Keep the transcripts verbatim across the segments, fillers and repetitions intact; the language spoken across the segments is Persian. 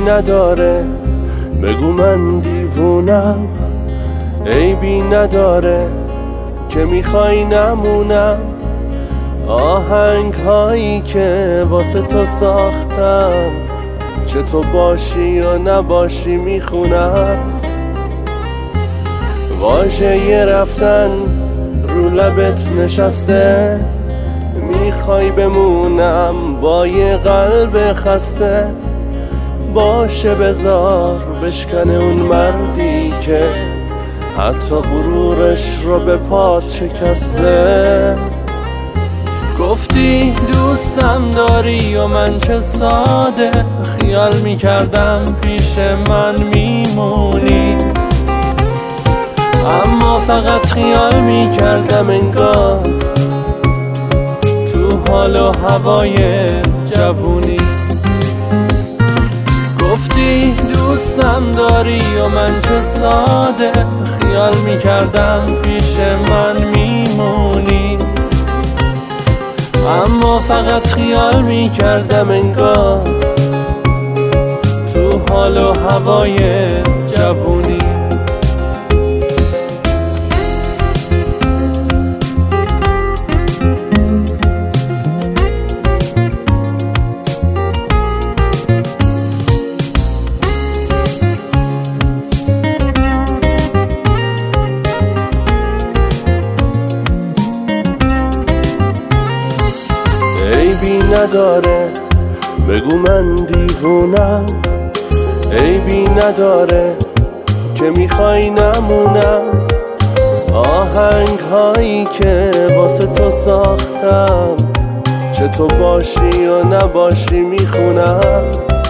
نداره، بگو من دیوونم. عیبی نداره که میخوای نمونم. آهنگ هایی که واسه تو ساختم، چه تو باشی یا نباشی میخونم. واژه یه رفتن رو لبت نشسته، میخوای بمونم با یه قلب خسته. باشه بذار بشکنه اون مردی که حتی غرورش رو به پات شکسته. گفتی دوستم داری و من چه ساده، خیال میکردم پیش من میمونی. اما فقط خیال میکردم انگار تو حال و هوای جوونی. گفتی دوستم داری و من چه ساده، خیال میکردم پیش من میمونی. اما فقط خیال میکردم انگار تو حال و هوای جوونی. عیبی نداره، بگو من دیوونم. عیبی نداره که میخوای نمونم. آهنگ هایی که واسه تو ساختم، چه تو باشی یا نباشی میخونم.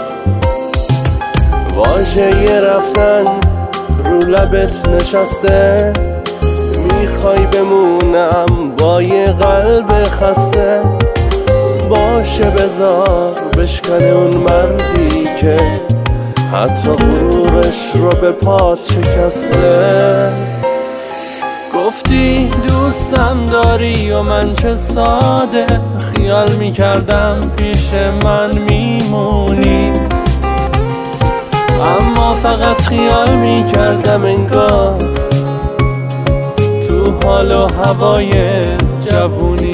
واژه یه رفتن رو لبت نشسته، میخوای بمونم با یه قلب خسته. باشه بذار بشکنه اون مردی که حتی غرورش رو به پات شکسته. گفتی دوستم داری و من چه ساده، خیال میکردم پیش من میمونی. اما فقط خیال میکردم انگار تو حال و هوای جوونی.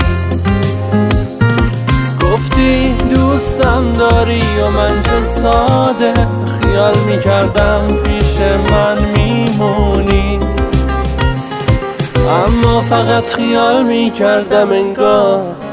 گفتی دوستم داری و من چه ساده، خیال میکردم پیش من میمونی. اما فقط خیال میکردم انگار